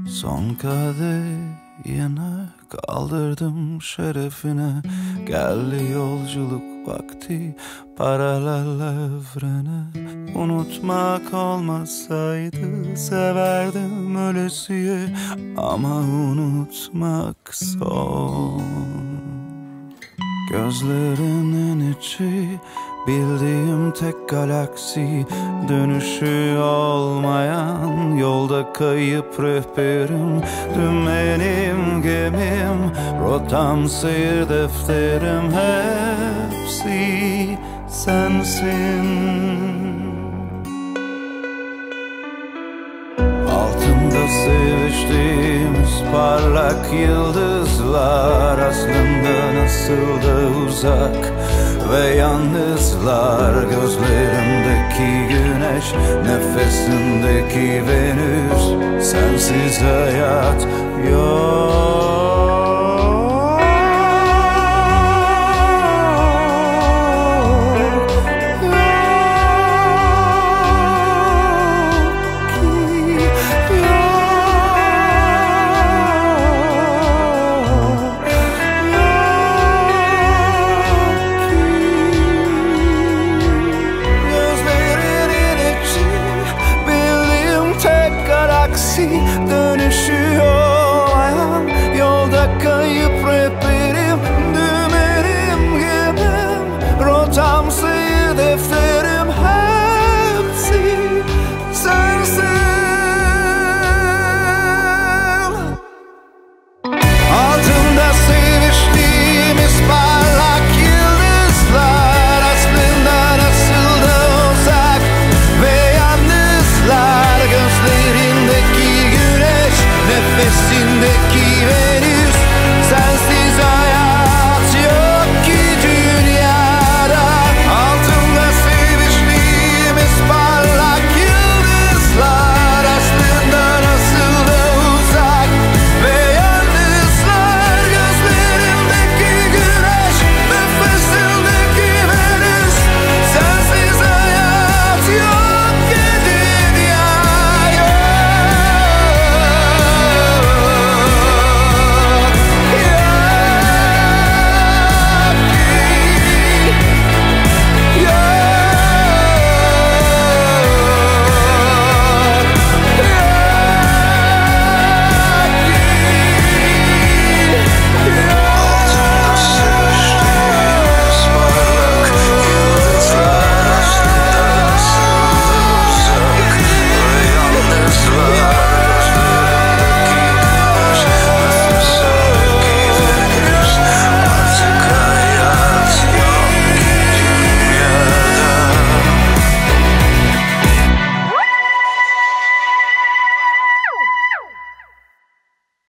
Son kadehine kaldırdım şerefine. Geldi yolculuk vakti paralel evrene. Unutmak olmasaydı severdim ölesiye, ama unutmak zor. Gözlerinin içi bildiğim tek galaksi, dönüşü olmayan yolda kayıp rehberim. Dümenim gemim, rotam seyir defterim, hepsi sensin. Altında seviştiğimiz parlak yıldızlar aslında nasıl da uzak ve yalnızlar. Gözlerimdeki güneş, nefesindeki Venüs, sensiz hayat yok. Dönüşü